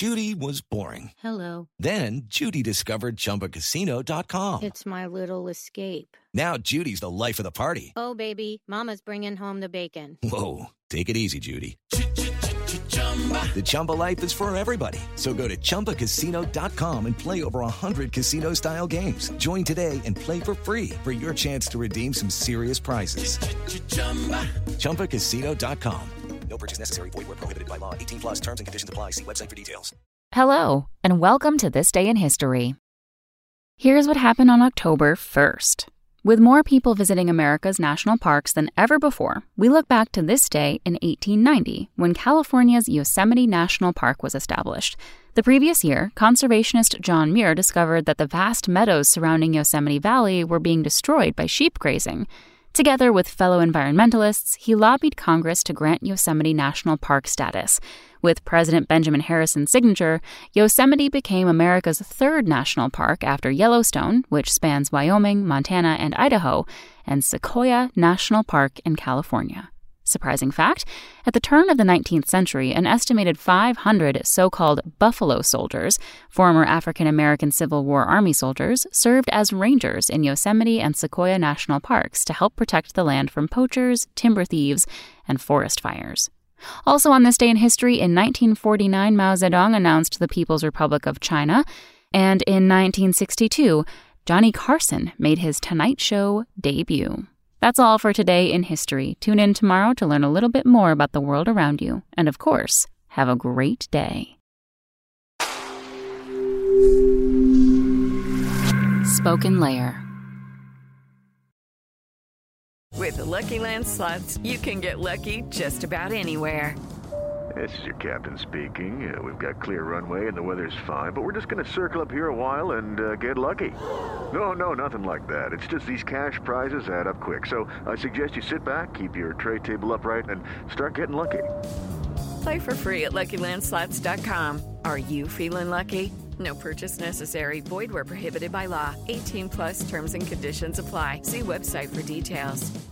Judy was boring. Hello. Then Judy discovered ChumbaCasino.com. It's my little escape. Now Judy's the life of the party. Oh, baby, mama's bringing home the bacon. Whoa, take it easy, Judy. The Chumba life is for everybody. So go to ChumbaCasino.com and play over 100 casino-style games. Join today and play for free for your chance to redeem some serious prizes. ChumbaCasino.com. No purchase necessary. Void where prohibited by law. 18 plus terms and conditions apply. See website for details. Hello, and welcome to This Day in History. Here's what happened on October 1st. With more people visiting America's national parks than ever before, we look back to this day in 1890, when California's Yosemite National Park was established. The previous year, conservationist John Muir discovered that the vast meadows surrounding Yosemite Valley were being destroyed by sheep grazing. Together with fellow environmentalists, he lobbied Congress to grant Yosemite National Park status. With President Benjamin Harrison's signature, Yosemite became America's third national park after Yellowstone, which spans Wyoming, Montana, and Idaho, and Sequoia National Park in California. Surprising fact, at the turn of the 19th century, an estimated 500 so-called Buffalo Soldiers, former African-American Civil War Army soldiers, served as rangers in Yosemite and Sequoia National Parks to help protect the land from poachers, timber thieves, and forest fires. Also on this day in history, in 1949, Mao Zedong announced the People's Republic of China, and in 1962, Johnny Carson made his Tonight Show debut. That's all for today in history. Tune in tomorrow to learn a little bit more about the world around you. And of course, have a great day. Spoken Layer. With the Lucky Land Slots, you can get lucky just about anywhere. This is your captain speaking. We've got clear runway and the weather's fine, but we're just going to circle up here a while and get lucky. No, nothing like that. It's just these cash prizes add up quick. So I suggest you sit back, keep your tray table upright, and start getting lucky. Play for free at LuckyLandSlots.com. Are you feeling lucky? No purchase necessary. Void where prohibited by law. 18 plus terms and conditions apply. See website for details.